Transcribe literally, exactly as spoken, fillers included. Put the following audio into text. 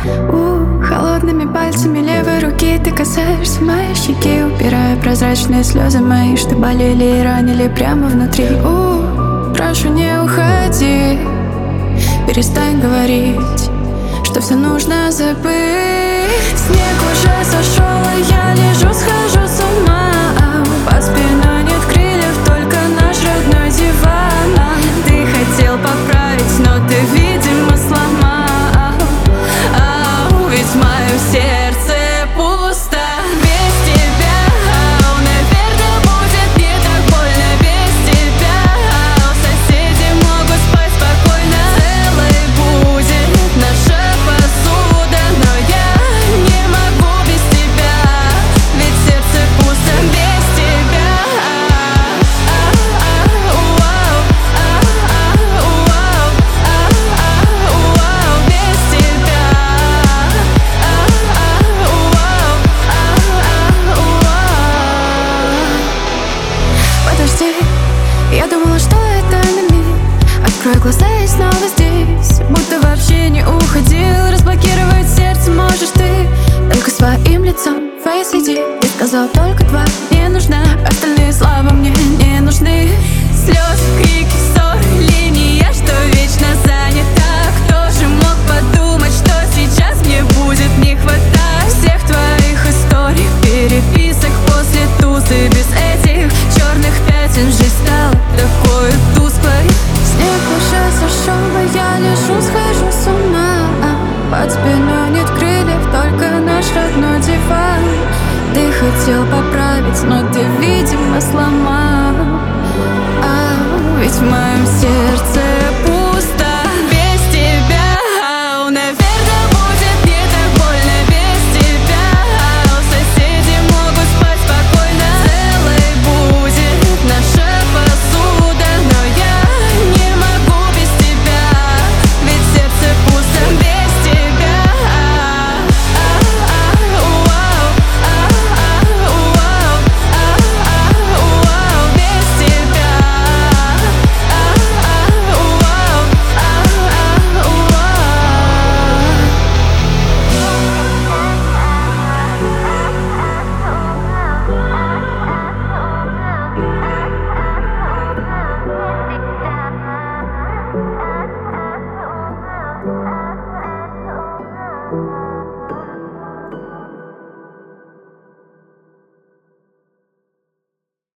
У, холодными пальцами левой руки ты касаешься моей щеки, убирая прозрачные слезы мои, что болели и ранили прямо внутри. У, прошу, не уходи, перестань говорить, что все нужно забыть. Снег уже сошел, а я лежу, схожу с ума. Под спиной нет крыльев, только наш родной диван. Ты хотел поправить, но ты, видимо, сломал. Ау, ведь мое сердце пусто без тебя. Ау, наверное, будет не так больно без тебя. Ау, соседи могут спать спокойно, целой будет наша посуда. Но я не могу без тебя, ведь сердце пусто без тебя. Подожди, я думала, что это на миг. Открой глаза и снова здесь, будто вообще не уходил. Разблокировать сердце можешь ты только своим лицом. Face ай ди, ты сказал только два не нужна, остальные слова мне не нужны. Слезы, крики, ссоры, линия, что вечно занята. Кто же мог подумать, что сейчас мне будет не хватать всех твоих историй, переписок после тузы. Без этих черных пятен жизнь стала такой тусклой. Снег уже сошел, а я лежу, схожу с ума. Под спиной нет крыльев, только наш родной диван. Ты хотел поправить, но ты, видимо, сломал. А ведь в моем сердце